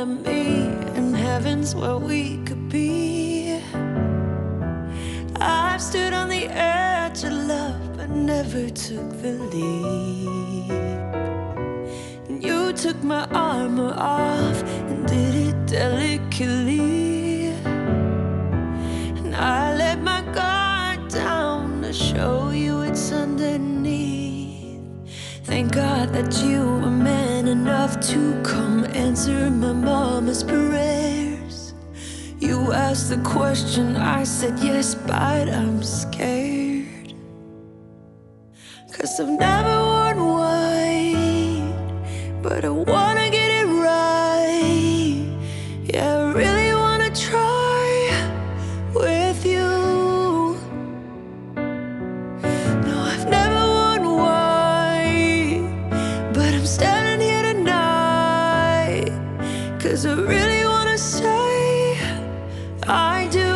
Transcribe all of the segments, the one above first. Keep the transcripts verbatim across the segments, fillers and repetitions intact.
of me, and heaven's where we could be. I've stood on the edge of love, but never took the leap. And you took my armor off and did it delicately. And I let my guard down to show you it's underneath. Thank God that you were man enough to come answer my mama's prayers. You asked the question, I said yes, but I'm scared. 'Cause I've never worn white, but I wanna get it right. Yeah, I really wanna try with you. No, I've never worn white, but I'm standing here tonight 'cause I really wanna say I do,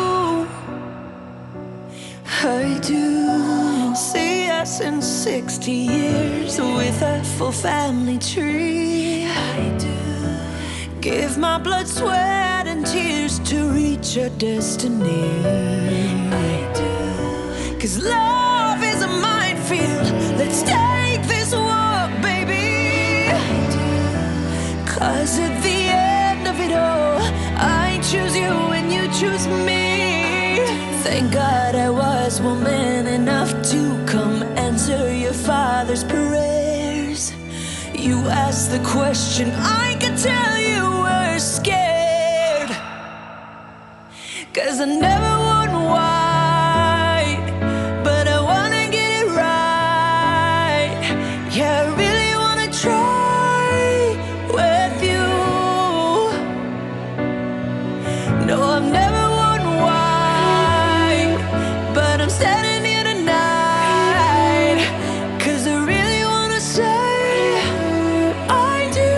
I do. See us in sixty years with a full family tree. I do. Give my blood, sweat, and tears to reach our destiny. I do. 'Cause love is a minefield. Let's take this walk, baby. I do. 'Cause at the end of it all, I choose you and you choose me. Thank God I was woman enough to come answer your father's prayers. You asked the question, I could tell you were scared. 'Cause I never worn white, but I wanna get it right. Yeah, I really wanna try with you. No, I've never worn white, but I'm standing here tonight 'cause I really wanna say I do.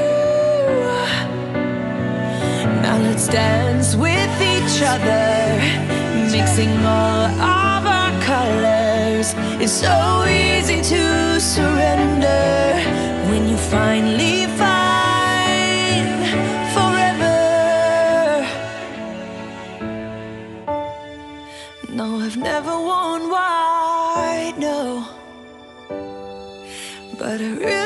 Now let's dance with each other, mixing all of our colors. It's so easy to surrender when you finally find forever. No, I've never worn white, no, but I really